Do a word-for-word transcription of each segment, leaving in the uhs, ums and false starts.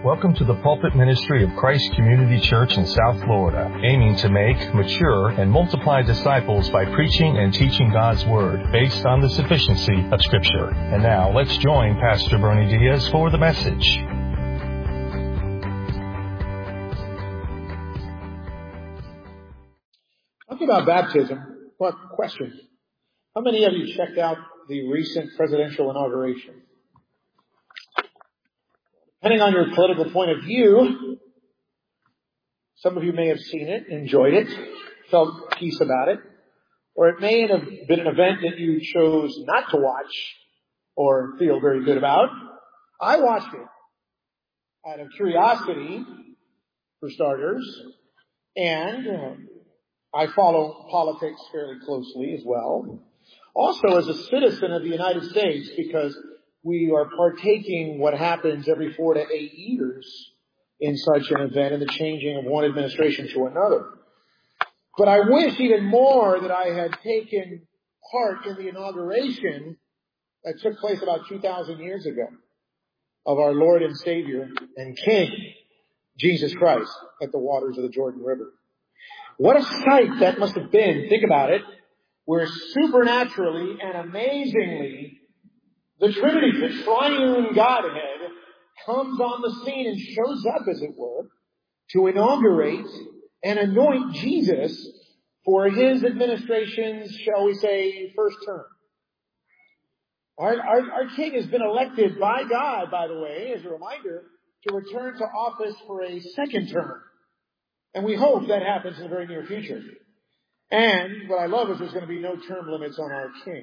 Welcome to the pulpit ministry of Christ Community Church in South Florida, aiming to make, mature, and multiply disciples by preaching and teaching God's Word based on the sufficiency of Scripture. And now, let's join Pastor Bernie Diaz for the message. Talking about baptism, what question? How many of you checked out the recent presidential inauguration? Depending on your political point of view, some of you may have seen it, enjoyed it, felt peace about it, or it may have been an event that you chose not to watch or feel very good about. I watched it out of curiosity, for starters, and uh, I follow politics fairly closely as well. Also as a citizen of the United States, because we are partaking what happens every four to eight years in such an event and the changing of one administration to another. But I wish even more that I had taken part in the inauguration that took place about two thousand years ago of our Lord and Savior and King, Jesus Christ, at the waters of the Jordan River. What a sight that must have been. Think about it. Where supernaturally and amazingly the Trinity, the triune Godhead, comes on the scene and shows up, as it were, to inaugurate and anoint Jesus for his administration's, shall we say, first term. Our, our, our King has been elected by God, by the way, as a reminder, to return to office for a second term. And we hope that happens in the very near future. And what I love is there's going to be no term limits on our King.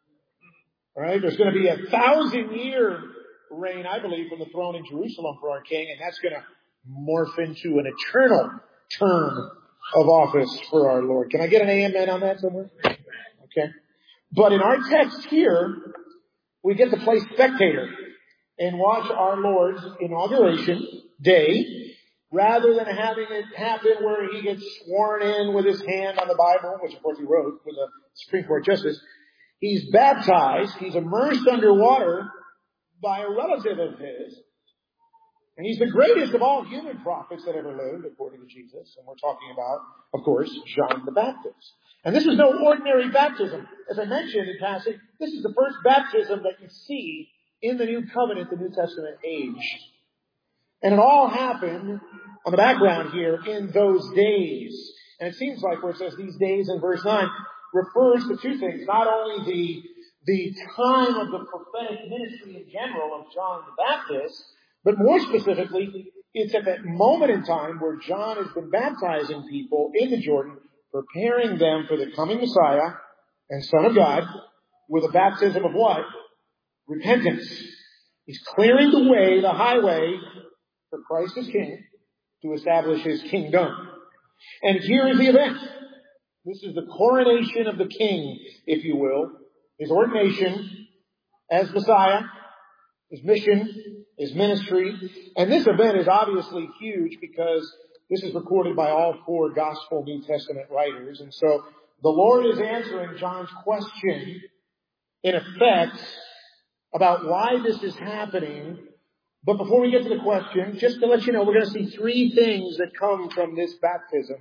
All right, there's going to be a thousand year reign, I believe, from the throne in Jerusalem for our King, and that's going to morph into an eternal term of office for our Lord. Can I get an amen on that somewhere? Okay. But in our text here, we get to play spectator and watch our Lord's inauguration day, rather than having it happen where he gets sworn in with his hand on the Bible, which of course he wrote for the Supreme Court Justice. He's baptized, he's immersed underwater by a relative of his. And he's the greatest of all human prophets that ever lived, according to Jesus. And we're talking about, of course, John the Baptist. And this is no ordinary baptism. As I mentioned in passing, this is the first baptism that you see in the New Covenant, the New Testament age. And it all happened on the background here in those days. And it seems like where it says these days in verse nine refers to two things. Not only the, the time of the prophetic ministry in general of John the Baptist, but more specifically, it's at that moment in time where John has been baptizing people in the Jordan, preparing them for the coming Messiah and Son of God with a baptism of what? Repentance. He's clearing the way, the highway, for Christ as King, to establish his kingdom. And here is the event. This is the coronation of the King, if you will. His ordination as Messiah, his mission, his ministry. And this event is obviously huge because this is recorded by all four Gospel New Testament writers. And so the Lord is answering John's question, in effect, about why this is happening. But before we get to the question, just to let you know, we're going to see three things that come from this baptism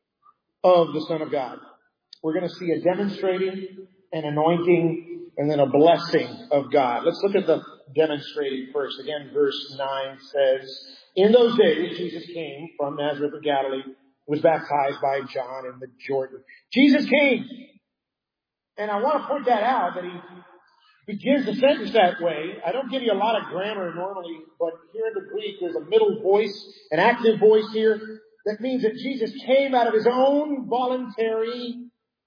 of the Son of God. We're going to see a demonstrating, an anointing, and then a blessing of God. Let's look at the demonstrating first. Again, verse nine says, in those days, Jesus came from Nazareth of Galilee, was baptized by John in the Jordan. Jesus came. And I want to point that out, that he begins the sentence that way. I don't give you a lot of grammar normally, but here in the Greek there's a middle voice, an active voice here. That means that Jesus came out of his own voluntary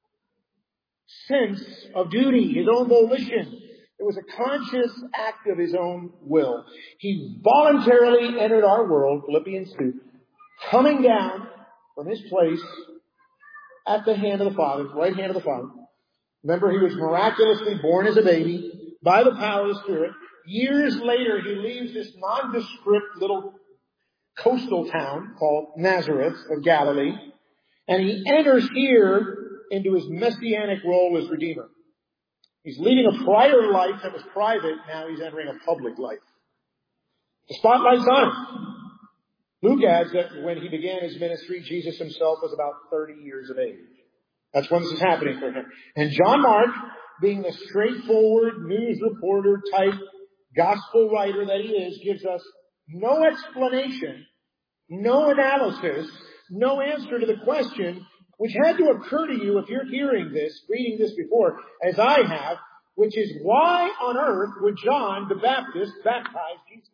sense of duty, his own volition. It was a conscious act of his own will. He voluntarily entered our world, Philippians two, coming down from his place at the hand of the Father, right hand of the Father. Remember, he was miraculously born as a baby by the power of the Spirit. Years later, he leaves this nondescript little coastal town called Nazareth of Galilee, and he enters here into his messianic role as Redeemer. He's leading a prior life that was private. Now he's entering a public life. The spotlight's on him. Luke adds that when he began his ministry, Jesus himself was about thirty years of age. That's when this is happening for him. And John Mark, being the straightforward news reporter type gospel writer that he is, gives us no explanation, no analysis, no answer to the question which had to occur to you if you're hearing this, reading this before, as I have, which is why on earth would John the Baptist baptize Jesus?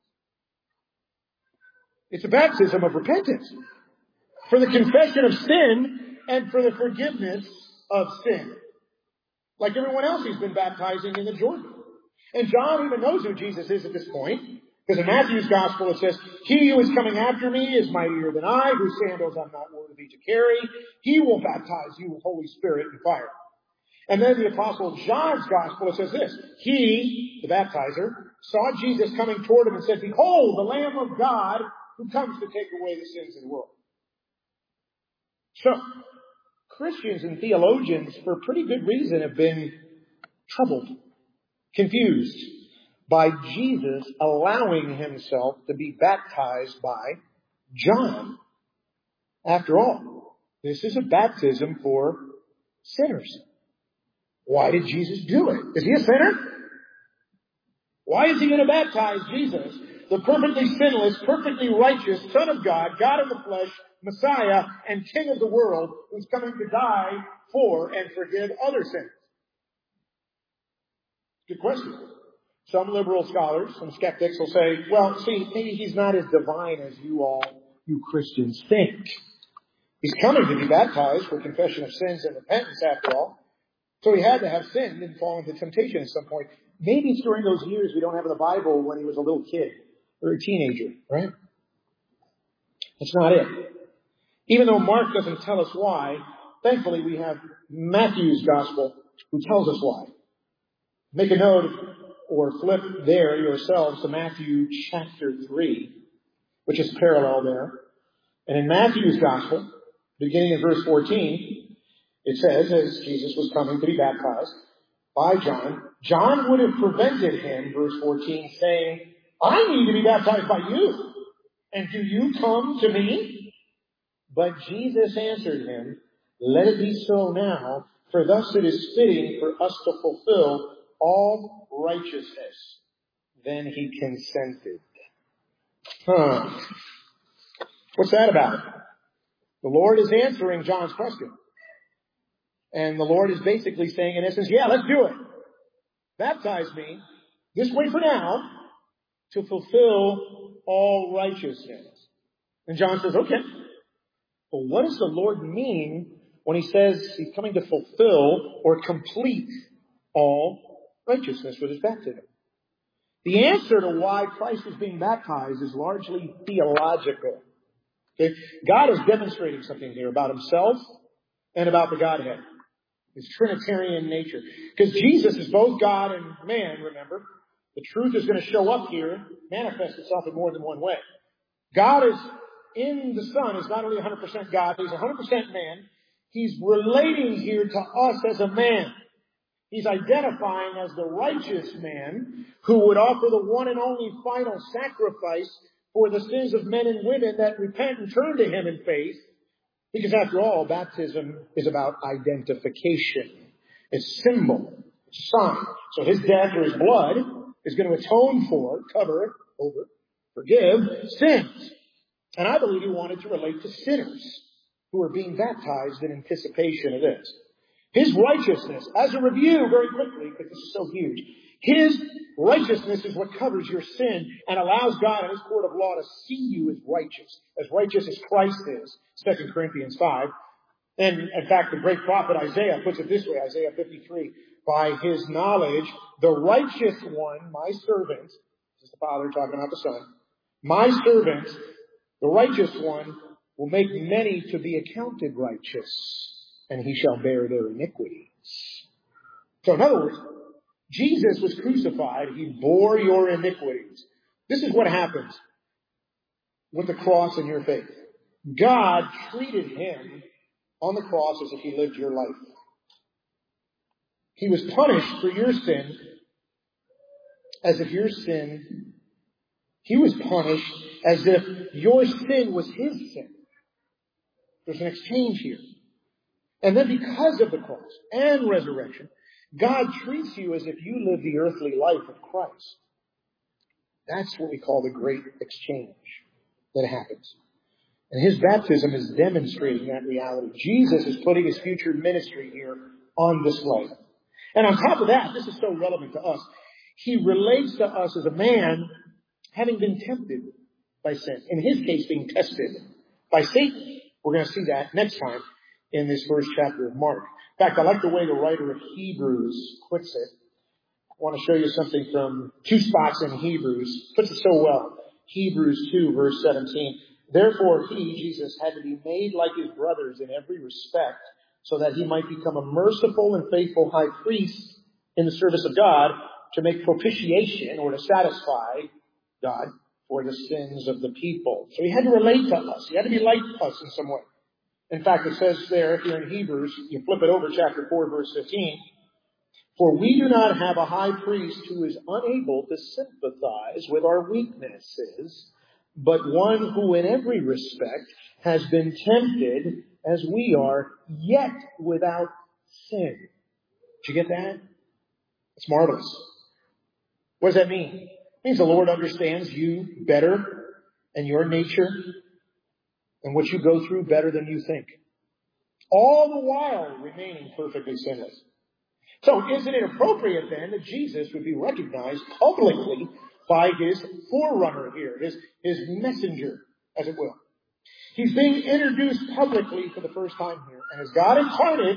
It's a baptism of repentance for the confession of sin and for the forgiveness of sin. Like everyone else he's been baptizing in the Jordan. And John even knows who Jesus is at this point. Because in Matthew's gospel it says, he who is coming after me is mightier than I, whose sandals I'm not worthy to carry. He will baptize you with Holy Spirit and fire. And then the apostle John's gospel, it says this, he, the baptizer, saw Jesus coming toward him and said, behold, the Lamb of God who comes to take away the sins of the world. So, Christians and theologians, for pretty good reason, have been troubled, confused by Jesus allowing himself to be baptized by John. After all, this is a baptism for sinners. Why did Jesus do it? Is he a sinner? Why is he going to baptize Jesus, the perfectly sinless, perfectly righteous Son of God, God in the flesh, Messiah, and King of the world, who's coming to die for and forgive other sins? Good question. Some liberal scholars, some skeptics will say, well, see, maybe he's not as divine as you all, you Christians, think. He's coming to be baptized for confession of sins and repentance, after all. So he had to have sinned and fallen into temptation at some point. Maybe it's during those years we don't have in the Bible when he was a little kid or a teenager, right? That's not it. Even though Mark doesn't tell us why, thankfully we have Matthew's gospel who tells us why. Make a note or flip there yourselves to Matthew chapter three, which is parallel there. And in Matthew's gospel, beginning in verse fourteen, it says, as Jesus was coming to be baptized by John, John would have prevented him, verse fourteen, saying, I need to be baptized by you, and do you come to me? But Jesus answered him, let it be so now, for thus it is fitting for us to fulfill all righteousness. Then he consented. Huh. What's that about? The Lord is answering John's question. And the Lord is basically saying, in essence, yeah, let's do it. Baptize me, this way for now, to fulfill all righteousness. And John says, okay. But what does the Lord mean when he says he's coming to fulfill or complete all righteousness with his baptism? The answer to why Christ is being baptized is largely theological. Okay? God is demonstrating something here about himself and about the Godhead. His Trinitarian nature. Because Jesus is both God and man, remember. The truth is going to show up here, manifest itself in more than one way. God is in the Son, is not only one hundred percent God, he's one hundred percent man. He's relating here to us as a man. He's identifying as the righteous man who would offer the one and only final sacrifice for the sins of men and women that repent and turn to him in faith. Because after all, baptism is about identification. It's symbol. It's sign. So his death or his blood is going to atone for, cover, over, forgive sins. And I believe he wanted to relate to sinners who are being baptized in anticipation of this. His righteousness, as a review very quickly, because this is so huge, his righteousness is what covers your sin and allows God in his court of law to see you as righteous, as righteous as Christ is, Second Corinthians five. And in fact, the great prophet Isaiah puts it this way, Isaiah fifty-three, by his knowledge, the righteous one, my servant, this is the Father talking about the Son, my servant, the righteous one, will make many to be accounted righteous, and he shall bear their iniquities. So in other words, Jesus was crucified. He bore your iniquities. This is what happens with the cross in your faith. God treated him on the cross as if he lived your life. He was punished for your sin as if your sin, he was punished as if your sin was his sin. There's an exchange here. And then because of the cross and resurrection, God treats you as if you live the earthly life of Christ. That's what we call the great exchange that happens. And his baptism is demonstrating that reality. Jesus is putting his future ministry here on display. And on top of that, this is so relevant to us, he relates to us as a man having been tempted by sin. In his case, being tested by Satan. We're going to see that next time in this first chapter of Mark. In fact, I like the way the writer of Hebrews puts it. I want to show you something from two spots in Hebrews. Puts it so well. Hebrews two, verse seventeen. Therefore he, Jesus, had to be made like his brothers in every respect, so that he might become a merciful and faithful high priest in the service of God, to make propitiation, or to satisfy God for the sins of the people. So he had to relate to us. He had to be like us in some way. In fact, it says there, here in Hebrews, you flip it over, chapter four, verse fifteen, for we do not have a high priest who is unable to sympathize with our weaknesses, but one who in every respect has been tempted as we are, yet without sin. Did you get that? It's marvelous. What does that mean? It means the Lord understands you better and your nature and what you go through better than you think. All the while remaining perfectly sinless. So isn't it appropriate then that Jesus would be recognized publicly by his forerunner here, his, his messenger, as it will? He's being introduced publicly for the first time here. And as God incarnate,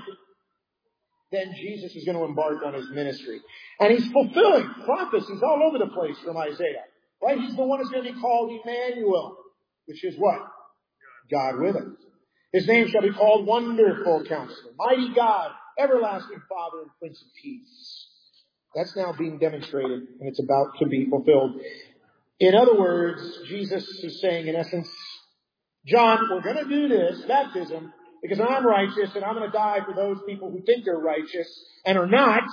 then Jesus is going to embark on his ministry. And he's fulfilling prophecies all over the place from Isaiah. Right? He's the one who's going to be called Emmanuel, which is what? God with us. His name shall be called Wonderful Counselor, Mighty God, Everlasting Father, and Prince of Peace. That's now being demonstrated, and it's about to be fulfilled. In other words, Jesus is saying, in essence, John, we're going to do this, baptism, because I'm righteous, and I'm going to die for those people who think they're righteous and are not,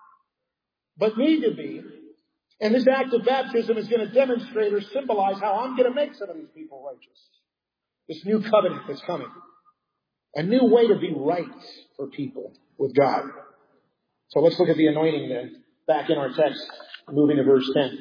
but need to be. And this act of baptism is going to demonstrate or symbolize how I'm going to make some of these people righteous. This new covenant that's coming. A new way to be right for people with God. So let's look at the anointing then. Back in our text, moving to verse ten.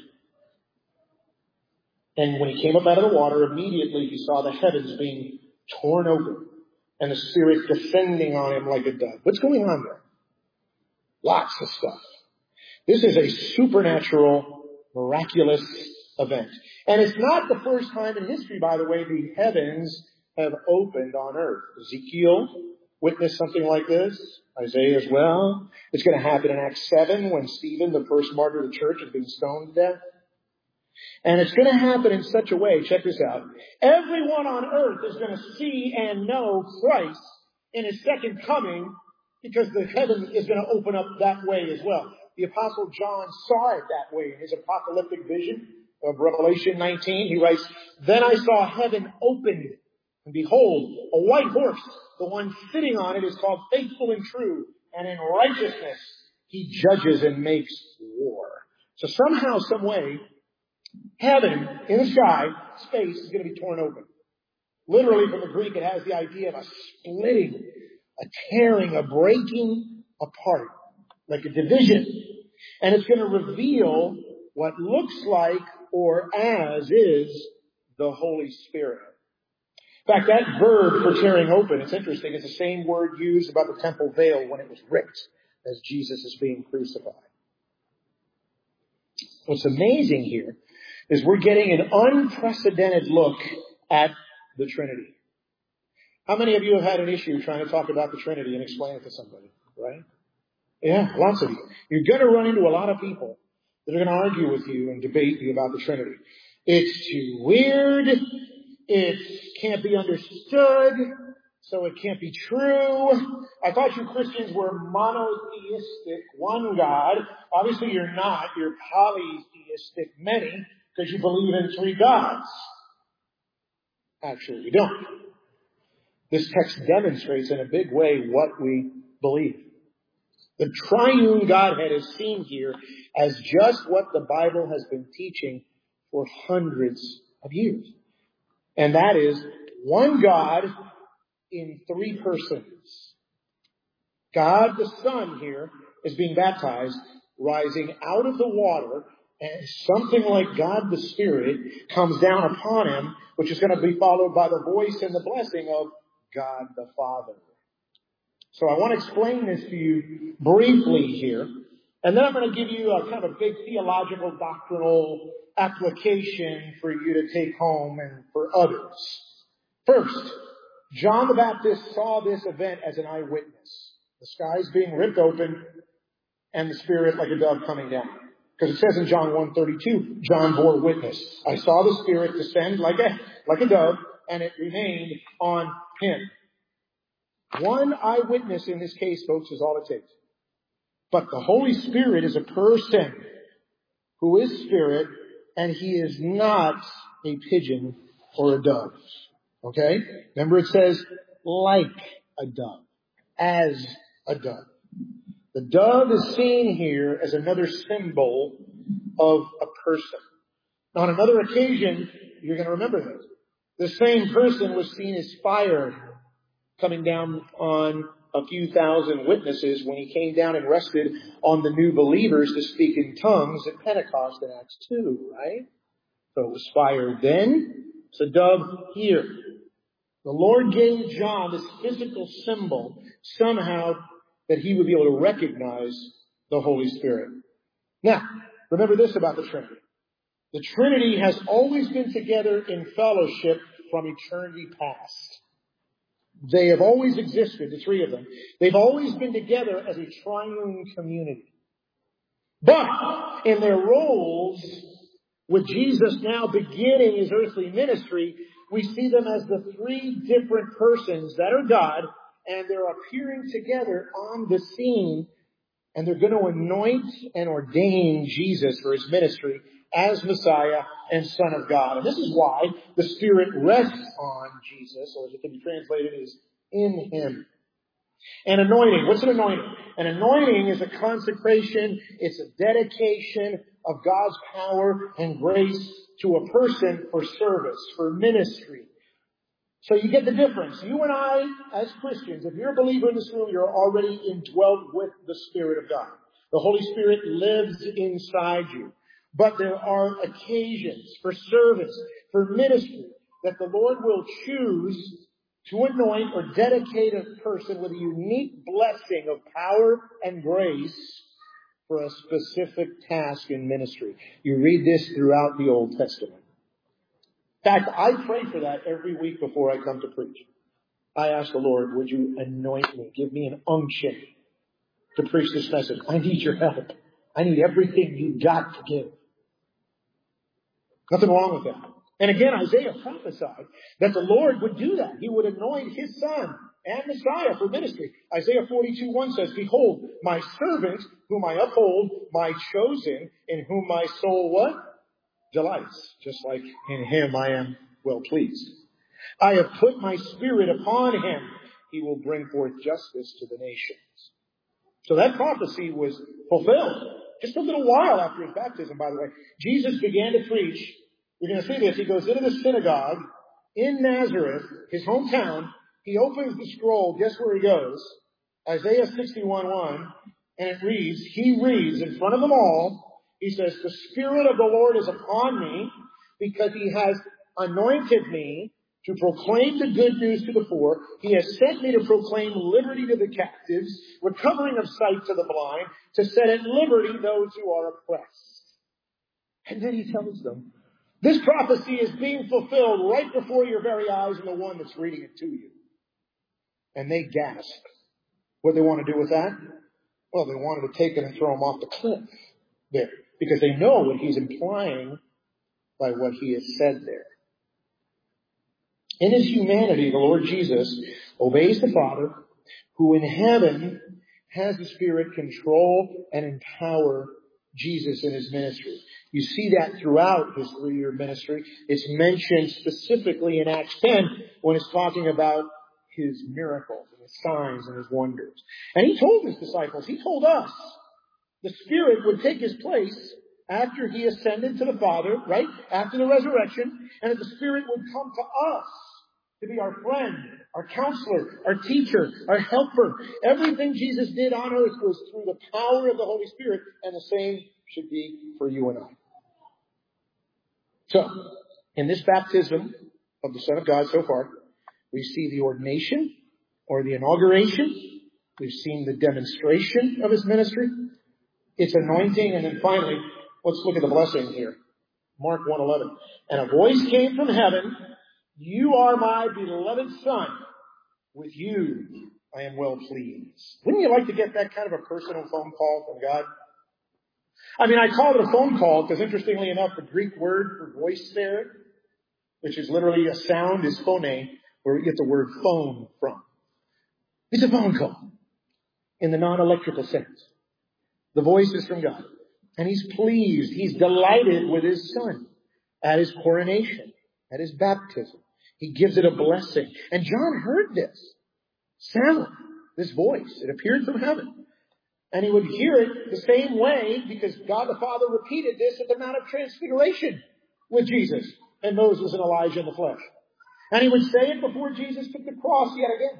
And when he came up out of the water, immediately he saw the heavens being torn open and the Spirit descending on him like a dove. What's going on there? Lots of stuff. This is a supernatural, miraculous event. And it's not the first time in history, by the way, the heavens have opened on earth. Ezekiel witnessed something like this. Isaiah as well. It's going to happen in Acts seven when Stephen, the first martyr of the church, is being stoned to death. And it's going to happen in such a way, check this out, everyone on earth is going to see and know Christ in his second coming, because the heaven is going to open up that way as well. The Apostle John saw it that way in his apocalyptic vision of Revelation nineteen. He writes, then I saw heaven opened, and behold, a white horse. The one sitting on it is called Faithful and True, and in righteousness he judges and makes war. So somehow, some way, heaven in the sky, space, is going to be torn open. Literally from the Greek, it has the idea of a splitting, a tearing, a breaking apart, like a division. And it's going to reveal what looks like, or as is, the Holy Spirit. In fact, that verb for tearing open, it's interesting. It's the same word used about the temple veil when it was ripped as Jesus is being crucified. What's amazing here is we're getting an unprecedented look at the Trinity. How many of you have had an issue trying to talk about the Trinity and explain it to somebody, right? Yeah, lots of you. You're going to run into a lot of people that are going to argue with you and debate you about the Trinity. It's too weird. It can't be understood, so it can't be true. I thought you Christians were monotheistic, one God. Obviously you're not. You're polytheistic, many, because you believe in three gods. Actually, you don't. This text demonstrates in a big way what we believe. The triune Godhead is seen here as just what the Bible has been teaching for hundreds of years. And that is one God in three persons. God the Son here is being baptized, rising out of the water, and something like God the Spirit comes down upon him, which is going to be followed by the voice and the blessing of God the Father. So I want to explain this to you briefly here, and then I'm going to give you a kind of a big theological, doctrinal application for you to take home and for others. First, John the Baptist saw this event as an eyewitness. The skies being ripped open and the Spirit like a dove coming down. Because it says in John one thirty-two, John bore witness. I saw the Spirit descend like a, like a dove, and it remained on him. One eyewitness in this case, folks, is all it takes. But the Holy Spirit is a person who is Spirit, and he is not a pigeon or a dove. Okay? Remember it says, like a dove. As a dove. The dove is seen here as another symbol of a person. On another occasion, you're going to remember this. The same person was seen as fire coming down on a few thousand witnesses when he came down and rested on the new believers to speak in tongues at Pentecost in Acts two, right? So it was fire then. It's a dove here. The Lord gave John this physical symbol somehow that he would be able to recognize the Holy Spirit. Now, remember this about the Trinity. The Trinity has always been together in fellowship from eternity past. They have always existed, the three of them. They've always been together as a triune community. But in their roles, with Jesus now beginning his earthly ministry, we see them as the three different persons that are God, and they're appearing together on the scene, and they're going to anoint and ordain Jesus for his ministry as Messiah and Son of God. And this is why the Spirit rests on Jesus, or as it can be translated, is in him. An anointing. What's an anointing? An anointing is a consecration. It's a dedication of God's power and grace to a person for service, for ministry. So you get the difference. You and I, as Christians, if you're a believer in this room, you're already indwelt with the Spirit of God. The Holy Spirit lives inside you. But there are occasions for service, for ministry, that the Lord will choose to anoint or dedicate a person with a unique blessing of power and grace for a specific task in ministry. You read this throughout the Old Testament. In fact, I pray for that every week before I come to preach. I ask the Lord, would you anoint me? Give me an unction to preach this message. I need your help. I need everything you got to give. Nothing wrong with that. And again, Isaiah prophesied that the Lord would do that. He would anoint his Son and Messiah for ministry. Isaiah forty-two one says, behold, my servant, whom I uphold, my chosen, in whom my soul what? Delights. Just like in him I am well pleased. I have put my Spirit upon him. He will bring forth justice to the nations. So that prophecy was fulfilled. Just a little while after his baptism, by the way. Jesus began to preach. You're going to see this. He goes into the synagogue in Nazareth, his hometown. He opens the scroll. Guess where he goes? Isaiah sixty-one one. And it reads, he reads in front of them all. He says, the Spirit of the Lord is upon me because he has anointed me to proclaim the good news to the poor. He has sent me to proclaim liberty to the captives, recovering of sight to the blind, to set at liberty those who are oppressed. And then he tells them, this prophecy is being fulfilled right before your very eyes and the one that's reading it to you. And they gasp. What do they want to do with that? Well, they wanted to take it and throw him off the cliff there, because they know what he's implying by what he has said there. In his humanity, the Lord Jesus obeys the Father, who in heaven has the Spirit control and empower Jesus in his ministry. You see that throughout his three-year ministry. It's mentioned specifically in Acts ten when it's talking about his miracles and his signs and his wonders. And he told his disciples, he told us, the Spirit would take his place after he ascended to the Father, right? After the resurrection, and that the Spirit would come to us to be our friend, our counselor, our teacher, our helper. Everything Jesus did on earth was through the power of the Holy Spirit, and the same should be for you and I. So, in this baptism of the Son of God so far, we see the ordination or the inauguration. We've seen the demonstration of his ministry, its anointing, and then finally, let's look at the blessing here. Mark one eleven. And a voice came from heaven, "You are my beloved Son. With you I am well pleased." Wouldn't you like to get that kind of a personal phone call from God? I mean, I call it a phone call because, interestingly enough, the Greek word for voice there, which is literally a sound, is phone, where we get the word phone from. It's a phone call in the non-electrical sense. The voice is from God. And he's pleased. He's delighted with his Son at his coronation, at his baptism. He gives it a blessing. And John heard this sound, this voice. It appeared from heaven. And he would hear it the same way because God the Father repeated this at the Mount of Transfiguration with Jesus and Moses and Elijah in the flesh. And he would say it before Jesus took the cross yet again.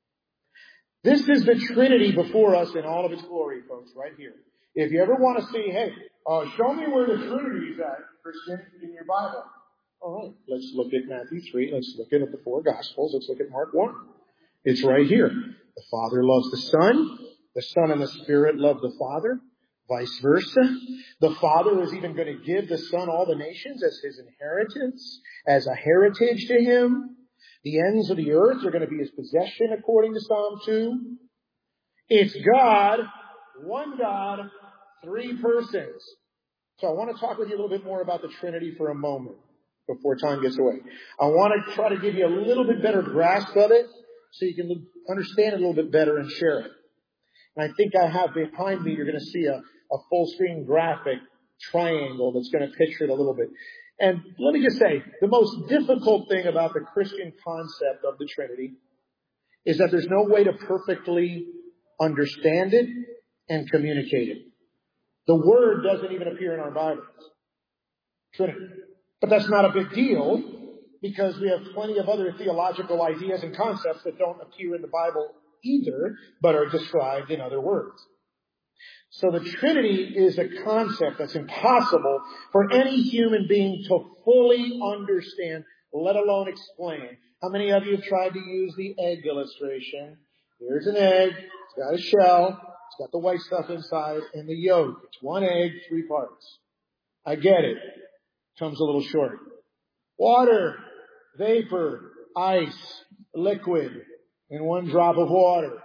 This is the Trinity before us in all of its glory, folks, right here. If you ever want to see, hey, uh, show me where the Trinity is at, Christian, in your Bible. All right, let's look at Matthew three. Let's look at the four Gospels. Let's look at Mark one. It's right here. The Father loves the Son. The Son and the Spirit love the Father. Vice versa. The Father is even going to give the Son all the nations as his inheritance, as a heritage to him. The ends of the earth are going to be his possession, according to Psalm two. It's God, one God, three persons. So I want to talk with you a little bit more about the Trinity for a moment before time gets away. I want to try to give you a little bit better grasp of it so you can understand it a little bit better and share it. And I think I have behind me, you're going to see a, a full screen graphic triangle that's going to picture it a little bit. And let me just say, the most difficult thing about the Christian concept of the Trinity is that there's no way to perfectly understand it and communicate it. The word doesn't even appear in our Bibles. Trinity. But that's not a big deal because we have plenty of other theological ideas and concepts that don't appear in the Bible either, but are described in other words. So the Trinity is a concept that's impossible for any human being to fully understand, let alone explain. How many of you have tried to use the egg illustration? Here's an egg. It's got a shell. It's got the white stuff inside and the yolk. It's one egg, three parts. I get it. Comes a little short. Water, vapor, ice, liquid, and one drop of water.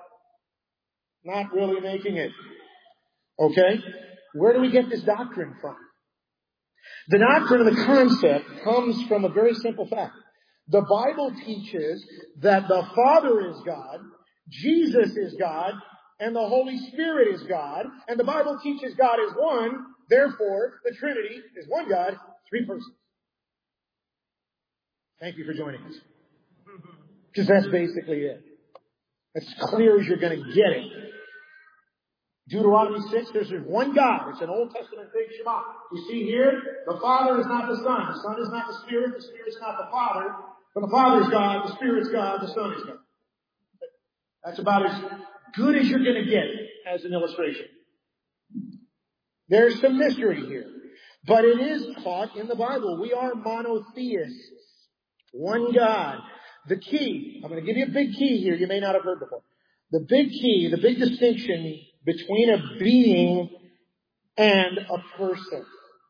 Not really making it. Okay? Where do we get this doctrine from? The doctrine of the concept comes from a very simple fact. The Bible teaches that the Father is God, Jesus is God, and the Holy Spirit is God, and the Bible teaches God is one, therefore the Trinity is one God, three persons. Thank you for joining us. Because that's basically it. As clear as you're going to get it. Deuteronomy six, there's one God. It's an Old Testament big Shema. You see here, the Father is not the Son. The Son is not the Spirit. The Spirit is not the Father. But the Father is God. The Spirit is God. The Son is God. That's about as good as you're going to get as an illustration. There's some mystery here. But it is taught in the Bible. We are monotheists. One God. The key, I'm going to give you a big key here you may not have heard before. The big key, the big distinction between a being and a person.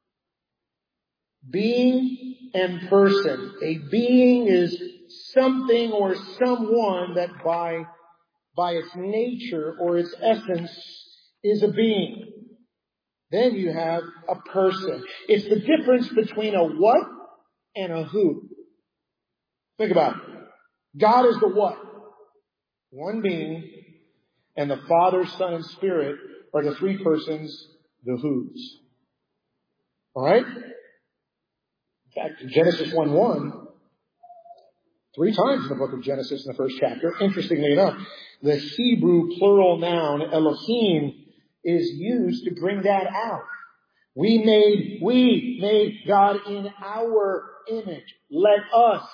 Being and person. A being is something or someone that by, by its nature or its essence is a being. Then you have a person. It's the difference between a what and a who. Think about it. God is the what? One being, and the Father, Son, and Spirit are the three persons, the who's. Alright? In fact, in Genesis one one, three times in the book of Genesis in the first chapter, interestingly enough, the Hebrew plural noun Elohim is used to bring that out. We made, we made God in our image. Let us.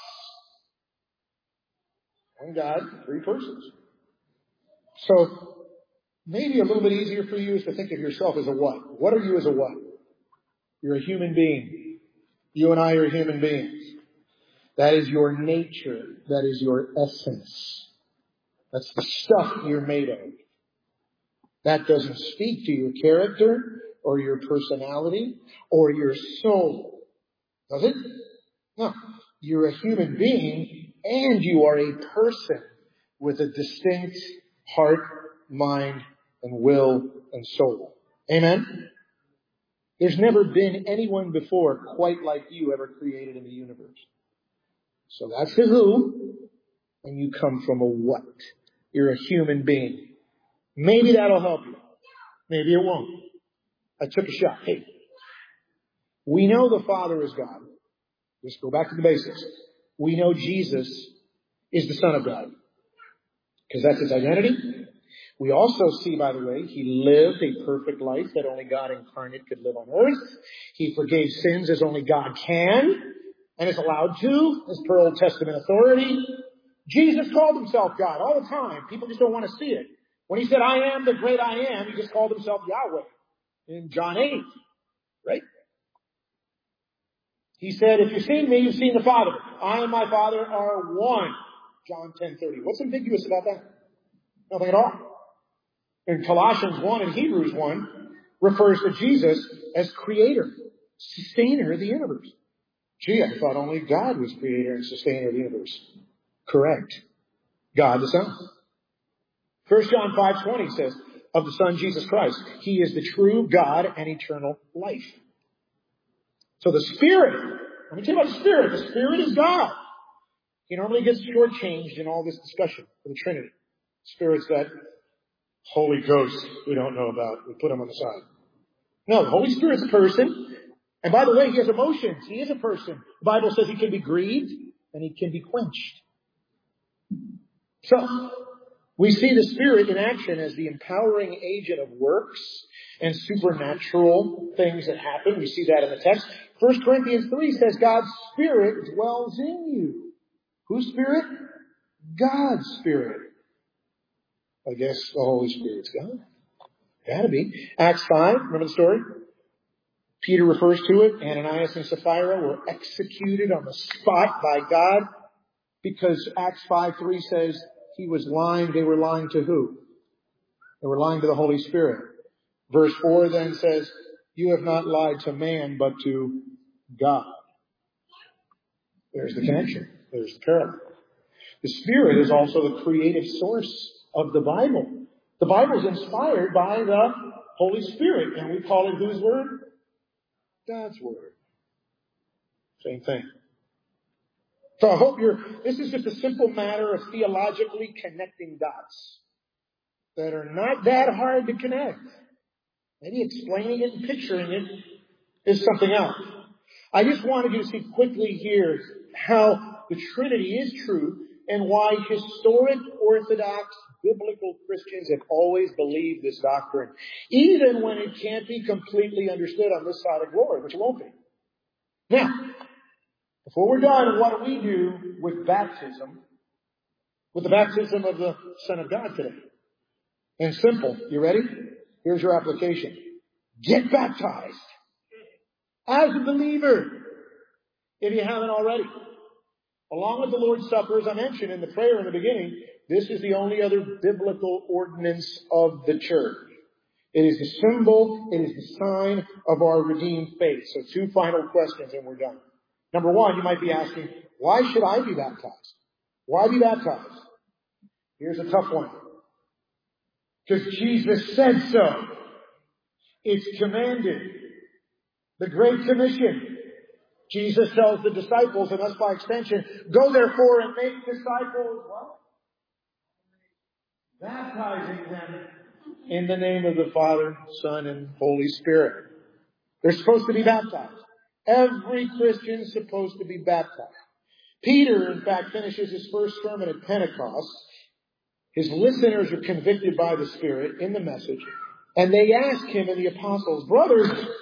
One God, three persons. So, maybe a little bit easier for you is to think of yourself as a what? What are you as a what? You're a human being. You and I are human beings. That is your nature. That is your essence. That's the stuff you're made of. That doesn't speak to your character or your personality or your soul. Does it? No. You're a human being and you are a person with a distinct heart, mind, and will and soul. Amen? There's never been anyone before quite like you ever created in the universe. So that's the who, and you come from a what. You're a human being. Maybe that'll help you. Maybe it won't. I took a shot. Hey, we know the Father is God. Let's go back to the basics. We know Jesus is the Son of God, because that's his identity. We also see, by the way, he lived a perfect life that only God incarnate could live on earth. He forgave sins as only God can and is allowed to, as per Old Testament authority. Jesus called himself God all the time. People just don't want to see it. When he said, I am the great I am, he just called himself Yahweh in John eight, right? He said, if you've seen me, you've seen the Father. I and my Father are one. John ten thirty. What's ambiguous about that? Nothing at all. In Colossians one and Hebrews one, refers to Jesus as creator, sustainer of the universe. Gee, I thought only God was creator and sustainer of the universe. Correct. God the Son. First John five twenty says of the Son Jesus Christ, he is the true God and eternal life. So the Spirit, let me tell you about the Spirit. The Spirit is God. He normally gets shortchanged in all this discussion for the Trinity. Spirit's that Holy Ghost we don't know about. We put him on the side. No, the Holy Spirit's a person. And by the way, he has emotions. He is a person. The Bible says he can be grieved and he can be quenched. So, we see the Spirit in action as the empowering agent of works and supernatural things that happen. We see that in the text. First Corinthians three says God's Spirit dwells in you. Whose Spirit? God's Spirit. I guess the Holy Spirit's God. Gotta be. Acts five, remember the story? Peter refers to it. Ananias and Sapphira were executed on the spot by God because Acts five three says he was lying. They were lying to who? They were lying to the Holy Spirit. Verse four then says, you have not lied to man, but to God. There's the connection. There's the parallel. The Spirit is also the creative source of the Bible. The Bible is inspired by the Holy Spirit, and we call it whose word? God's word. Same thing. So I hope you're, this is just a simple matter of theologically connecting dots that are not that hard to connect. Maybe explaining it and picturing it is something else. I just wanted you to see quickly here how the Trinity is true and why historic Orthodox biblical Christians have always believed this doctrine, even when it can't be completely understood on this side of glory, which it won't be. Now, before we're done, what do we do with baptism, with the baptism of the Son of God today? And simple. You ready? Here's your application. Get baptized as a believer, if you haven't already. Along with the Lord's Supper, as I mentioned in the prayer in the beginning, this is the only other biblical ordinance of the church. It is the symbol, it is the sign of our redeemed faith. So two final questions and we're done. Number one, you might be asking, why should I be baptized? Why be baptized? Here's a tough one. Because Jesus said so. It's commanded. The Great Commission. Jesus tells the disciples, and us by extension, go therefore and make disciples, what? Baptizing them in the name of the Father, Son, and Holy Spirit. They're supposed to be baptized. Every Christian is supposed to be baptized. Peter, in fact, finishes his first sermon at Pentecost. His listeners are convicted by the Spirit in the message. And they ask him and the apostles, brothers,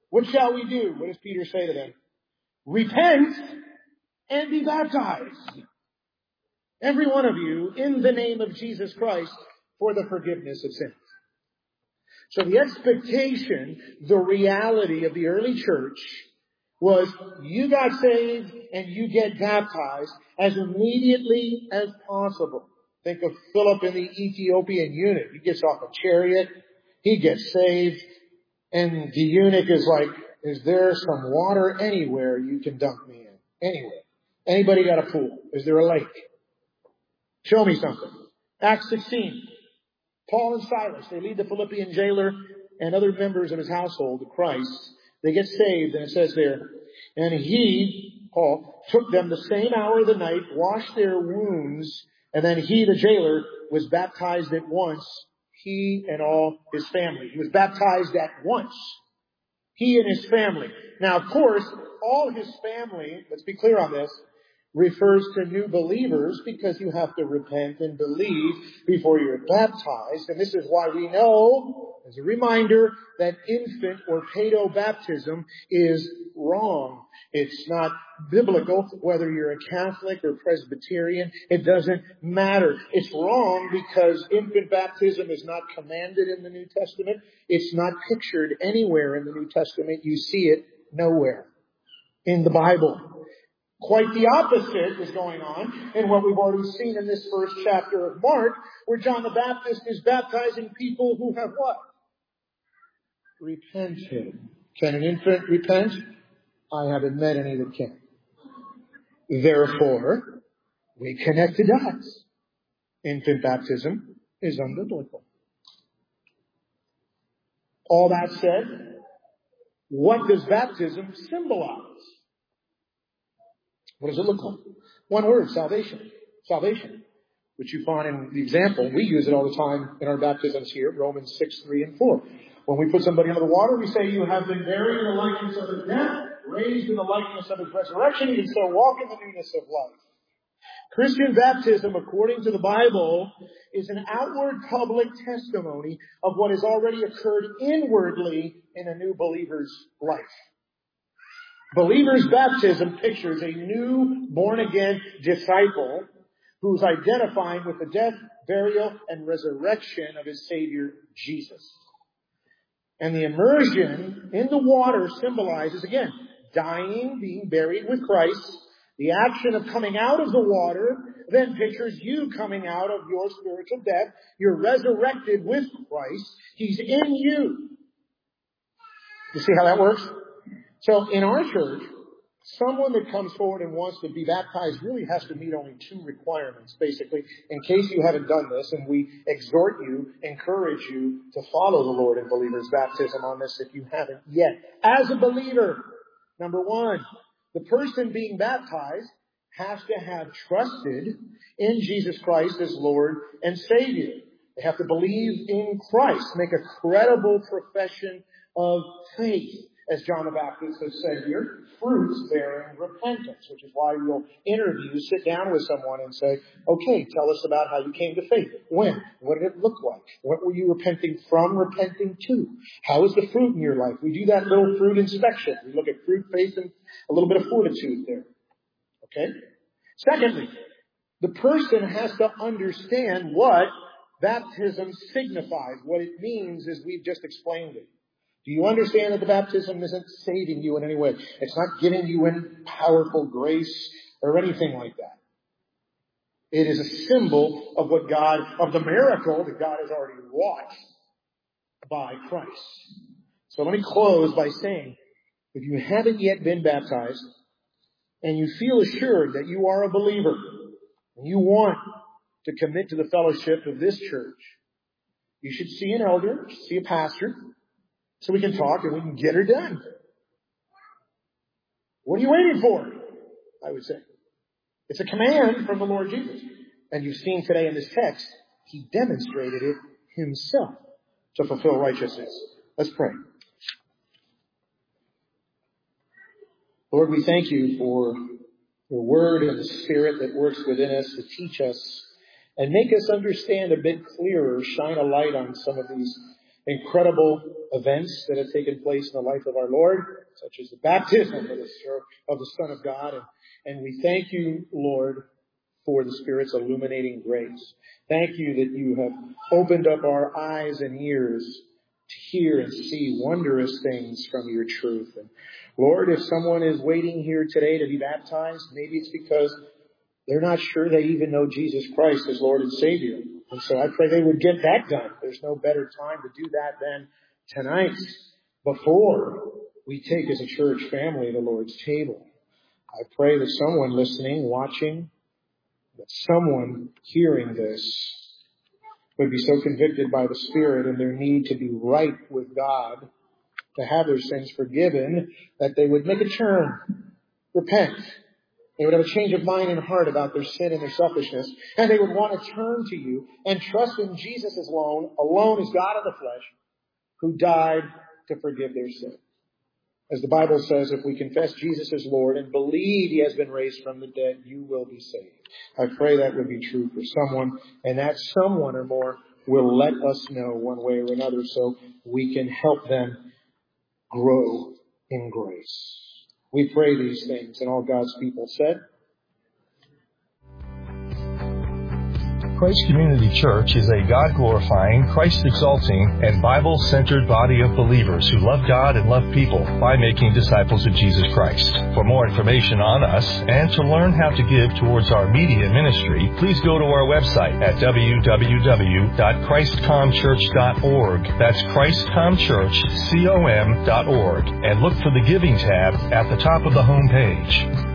What shall we do? What does Peter say to them? Repent and be baptized, every one of you, in the name of Jesus Christ for the forgiveness of sins. So the expectation, the reality of the early church was you got saved and you get baptized as immediately as possible. Think of Philip in the Ethiopian eunuch. He gets off a chariot, he gets saved, and the eunuch is like, is there some water anywhere you can dunk me in? Anywhere. Anybody got a pool? Is there a lake? Show me something. Acts sixteen. Paul and Silas, they lead the Philippian jailer and other members of his household to Christ. They get saved, and it says there, and he, Paul, took them the same hour of the night, washed their wounds, and then he, the jailer, was baptized at once, he and all his family. He was baptized at once. He and his family. Now, of course, all his family, let's be clear on this, refers to new believers because you have to repent and believe before you're baptized. And this is why we know, as a reminder, that infant or pedo baptism is wrong. It's not biblical, whether you're a Catholic or Presbyterian. It doesn't matter. It's wrong because infant baptism is not commanded in the New Testament. It's not pictured anywhere in the New Testament. You see it nowhere in the Bible. Quite the opposite is going on in what we've already seen in this first chapter of Mark, where John the Baptist is baptizing people who have what? Repented. Can an infant repent? I haven't met any that can. Therefore, we connect the dots. Infant baptism is unbiblical. All that said, what does baptism symbolize? What does it look like? One word, salvation. Salvation. Which you find in the example. We use it all the time in our baptisms here, Romans six, three, and four. When we put somebody under the water, we say, you have been buried in the likeness of his death, raised in the likeness of his resurrection, you can still walk in the newness of life. Christian baptism, according to the Bible, is an outward public testimony of what has already occurred inwardly in a new believer's life. Believer's baptism pictures a new born-again disciple who's identifying with the death, burial, and resurrection of his Savior, Jesus. And the immersion in the water symbolizes, again, dying, being buried with Christ. The action of coming out of the water then pictures you coming out of your spiritual death. You're resurrected with Christ. He's in you. You see how that works? So in our church, someone that comes forward and wants to be baptized really has to meet only two requirements, basically, in case you haven't done this. And we exhort you, encourage you to follow the Lord in believer's baptism on this if you haven't yet. As a believer, number one, the person being baptized has to have trusted in Jesus Christ as Lord and Savior. They have to believe in Christ, make a credible profession of faith. As John the Baptist has said here, fruits bearing repentance, which is why we'll interview, sit down with someone and say, okay, tell us about how you came to faith. When? What did it look like? What were you repenting from, repenting to? How is the fruit in your life? We do that little fruit inspection. We look at fruit, faith, and a little bit of fortitude there. Okay? Secondly, the person has to understand what baptism signifies, what it means as we've just explained it. Do you understand that the baptism isn't saving you in any way? It's not giving you any powerful grace or anything like that. It is a symbol of what God, of the miracle that God has already wrought by Christ. So let me close by saying, if you haven't yet been baptized and you feel assured that you are a believer and you want to commit to the fellowship of this church, you should see an elder, see a pastor, so we can talk and we can get her done. What are you waiting for? I would say. It's a command from the Lord Jesus. And you've seen today in this text, He demonstrated it Himself to fulfill righteousness. Let's pray. Lord, we thank You for Your Word and the Spirit that works within us to teach us and make us understand a bit clearer, shine a light on some of these incredible events that have taken place in the life of our Lord, such as the baptism of the, of the Son of God. And, and we thank you, Lord, for the Spirit's illuminating grace. Thank you that you have opened up our eyes and ears to hear and see wondrous things from your truth. And Lord, if someone is waiting here today to be baptized, maybe it's because they're not sure they even know Jesus Christ as Lord and Savior. And so I pray they would get that done. There's no better time to do that than tonight, before we take as a church family the Lord's table. I pray that someone listening, watching, that someone hearing this would be so convicted by the Spirit and their need to be right with God, to have their sins forgiven, that they would make a turn, repent. They would have a change of mind and heart about their sin and their selfishness, and they would want to turn to you and trust in Jesus alone, alone as God of the flesh, who died to forgive their sin. As the Bible says, if we confess Jesus as Lord and believe He has been raised from the dead, you will be saved. I pray that would be true for someone, and that someone or more will let us know one way or another so we can help them grow in grace. We pray these things, and all God's people said, Christ Community Church is a God-glorifying, Christ-exalting, and Bible-centered body of believers who love God and love people by making disciples of Jesus Christ. For more information on us and to learn how to give towards our media ministry, please go to our website at w w w dot christ com church dot org. That's christcom church com dot org, and look for the Giving tab at the top of the home page.